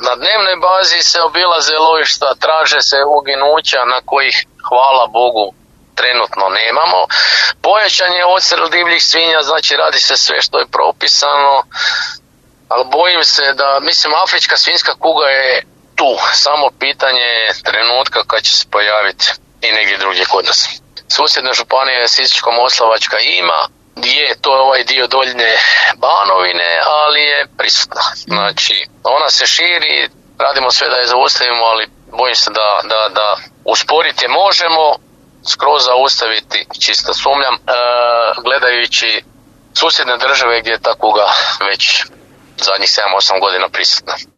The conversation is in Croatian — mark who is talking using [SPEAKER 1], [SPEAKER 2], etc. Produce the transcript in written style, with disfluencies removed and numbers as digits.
[SPEAKER 1] Na dnevnoj bazi se obilaze lovišta, traže se uginuća na kojih, hvala Bogu, trenutno nemamo. Pojačan je odstrel divljih svinja, znači radi se sve što je propisano, ali bojim se da, mislim, afrička svinjska kuga je tu, samo pitanje trenutka kad će se pojaviti i negdje drugdje kod nas. Susjedna županija Sisačko-moslavačka ima, je to ovaj dio Doljne Banovine, ali je prisutna. Znači, ona se širi, radimo sve da je zaustavimo, ali bojim se da usporiti možemo, skroz zaustaviti, čisto sumnjam, gledajući susjedne države gdje je ta kuga već zadnjih 7-8 godina prisutna.